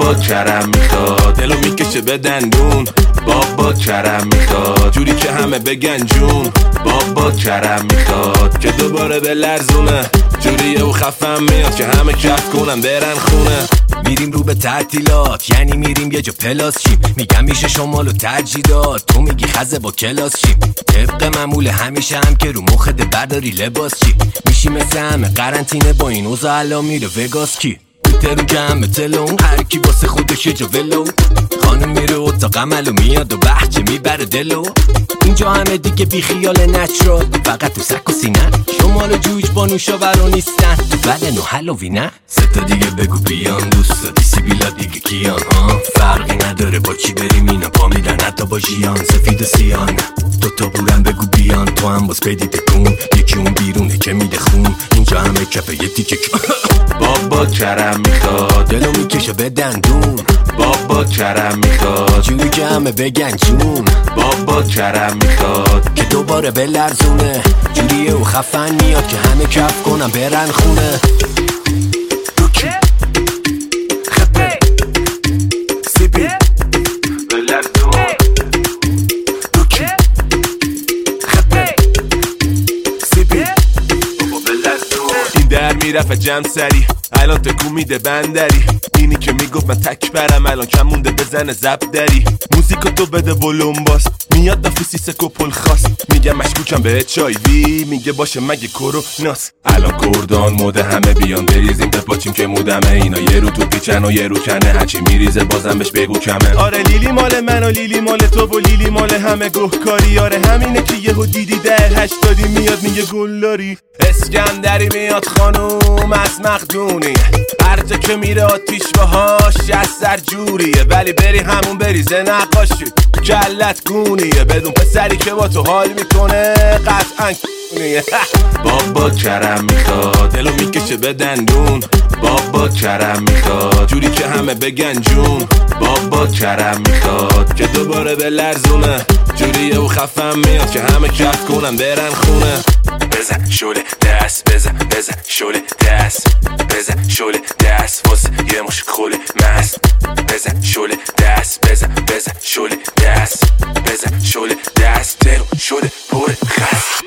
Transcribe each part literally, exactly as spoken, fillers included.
بابا کرم میخواد، دلو میکشه به دندون. بابا کرم میخواد، جوری که همه بگن جون. بابا کرم میخواد که دوباره به لرزونه، جوریه و خفم میاد که همه کف کنن برن خونه. میریم رو به تعطیلات، یعنی میریم یه جا پلاس چیم. میگم میشه شمالو ترجیح داد، تو میگی خزه با کلاس چیم. طبق معمول همیشه هم که رو مخت برداری لباس چی. میشی مثل همه قرنطینه با این اوضاع الان میره وگاس کی. ترو جمع تلون، هر کی واسه خودش یه جا ولو. خانم میره اتاق عملو میاد و بحچه میبره دلو. اینجا همه دیگه بی خیال نچرال، فقط تو سک و سینه. شمال جوج با نوشاورا نیستن، تو بدن و هالووی نه. ستا دیگه بگو بیان دوستا، دیسی بیلا دیگه کیان ها. فرقی نداره با چی بریم اینا پا میدن حتی با ژیان. سفید و سیان دو تا بورن بگو بیان، تو هم باز بدی تکون. یکی اون بیرونه که میده خون، اینجا همه کفه یه تیکه. بابا کرم میخواد، دلو میکشه به دندون. بابا کرم میخواد، جوری که همه بگن جون. بابا کرم میخواد که دوباره به لرزونه، جوریه و خفن میاد که همه کف کنن برن خونه. روکی خپه سیبی به لرزون. روکی خپه سیبی بابا به لرزون. این در میرفت جمع سری، الان تکون میده بندری. اینی که میگفت من تک برم، الان کم مونده بزنه زب دری. موزیکو تو بده ولوم باس، میاد نفیسی سکو پل خواست. میگم مشکوکم به اچ آی وی، میگه باشه مگه کرونا. الان کردان موده همه بیان بریزیم بپاچیم که مودمه. اینا یه رو تو پیچن و یه رو کنه، هرچی میریزه بازم بهش بگو کمه. آره لیلی مال من و لیلی مال تو و لیلی مال همه گهکاری. آره همینه که یهو دیدی در هشتادی میاد میگه گلداری. اسکندری میاد خانوم از مخدونی، هر جا که میره آتیش باهاش از سر جوریه. ولی بری همون بریزه نقاشی کلت گونیه، بدون پسری که با تو حال میکنه قطعا کونیه. بابا کرم میخواد، دلو میکشه به دندون. بابا کرم میخواد، جوری که همه بگن جون. بابا کرم میخواد که دوباره به لرزونه، جوریه و خفم میاد که همه کف کنن برن خونه. بزن شوله دست، بزن بزن شوله دست، بزن شوله دست واسه یه مش خوله مست. بزن شوله دست، بزن بزن شوله دست، بزن شوله دست. دلو شده پر خست.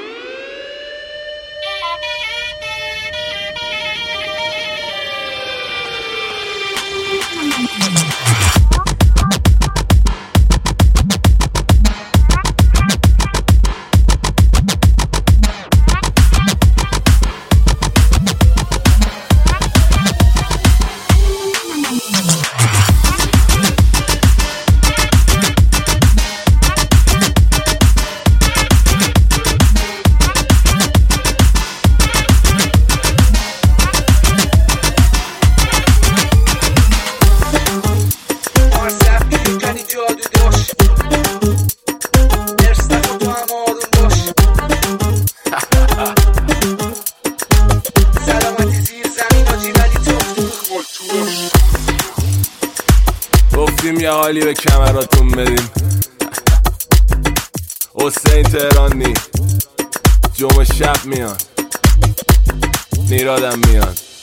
گفتیم یه حالی به کمراتون بدیم. حسین تهرانی جمعه شب میان، نیرادم میان.